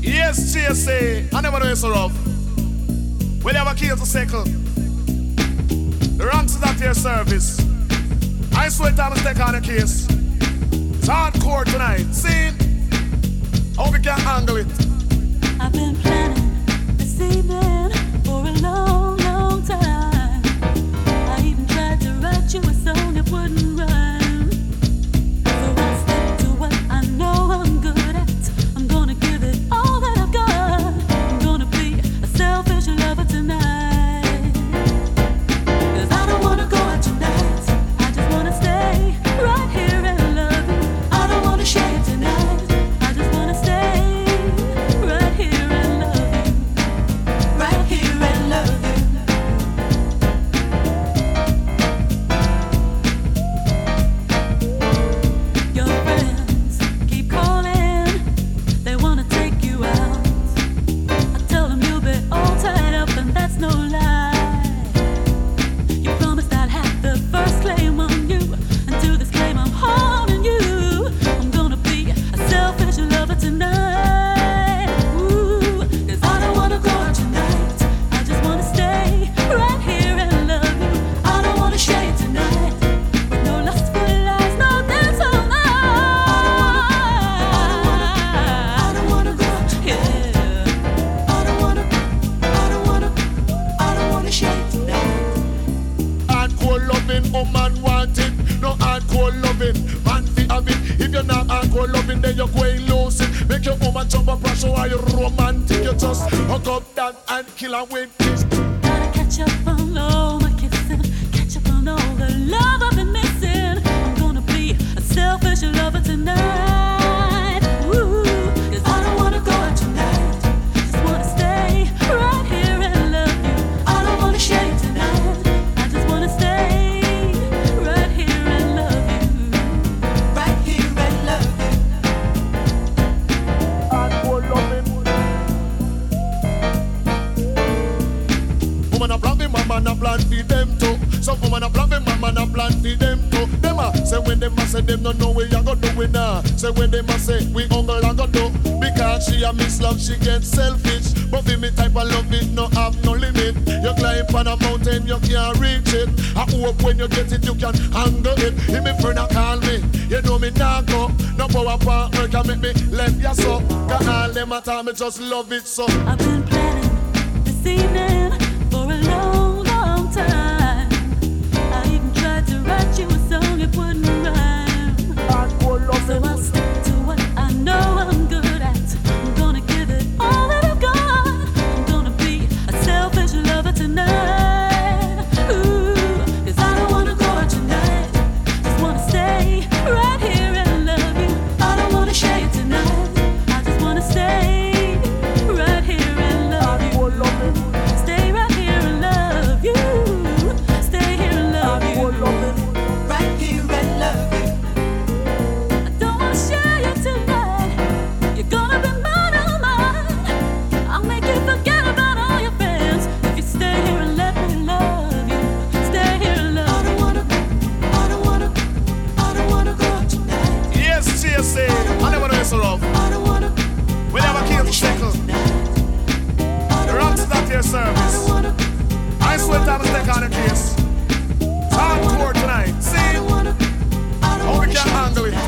Yes, GSA, I never know it's so rough. Well, you have a key to circle. The ranks is at your service. I swear time to take on the case. It's hardcore tonight. See? Hope we can handle it. I've been planning this evening for a long, long time. I even tried to write you a song that wouldn't rhyme. So I stick to what I know I'm good at. I'm gonna give it all that I've got. I'm gonna be a selfish lover tonight. 'Cause I don't wanna go out tonight. I just wanna stay right here and love you. I don't wanna share it tonight. I just wanna stay right here and love you. Right here and love you. Your friends keep calling. They wanna take you out. I tell them you'll be all tied up, and that's no lie. You promised I'd have the first claim on you. And to this claim I'm holding you. I'm gonna be a selfish lover tonight. Ooh, 'cause I don't wanna go out tonight. I just wanna stay right here and love you. I don't wanna share you tonight. With no lustful lies, no dance all night. I don't wanna go out tonight. Yeah. I don't wanna share you tonight. Hardcore loving, woman want it. No hardcore loving, man fi have it. If you're not hardcore loving, then you're going lose it. Make your woman jump up, rush, so are you romantic? You just hook up that and kill her with kiss. Gotta catch up on all my kissing, catch up on all the love I've been missing. I'm gonna be a selfish lover tonight. Ooh, 'cause I don't wanna go out tonight. Just wanna stay right here and love you. I don't wanna share you tonight. I just wanna stay right here and love you. Right here and love you. Hardcore loving. Woman a plan for man a plan for them too. Some woman a plan for man a plan for them too. Them a say when them a say them no know where you go do it now. Say when them a say we uncle a go do. Because she a miss love, she get selfish. But for me type of love it no have no limit. You climb on a mountain, you can't reach it. I hope when you get it, you can handle it. If me friend a call me, you know me nah go. No power partner can make me left ya so. Cause all them a time me just love it so. I've been planning this evening for a long, long time. I even tried to write you a song, it wouldn't rhyme. Hardcore So loving. I'll stick to what I know I'm good at. I'm gonna give it all that I've got. I'm gonna be a selfish lover tonight. Ooh, 'cause I don't wanna go out tonight. Just wanna stay right here and love you. I don't wanna share you tonight. I just wanna stay right here and love you. Hardcore loving. Stay right here and love you. Stay here and love you. Hardcore loving. Right here and love you. I don't wanna share you tonight. You're gonna be mine, oh mine. I'll make you forget about all your friends if you stay here and let me love you. Stay here and love you. I don't wanna go out tonight. Yes, GSA, I never know it's so rough. I don't wanna. We never came to circle. The ranks is at your service. I swear time to take on the case. It's hardcore tonight. See? Hope we can handle it.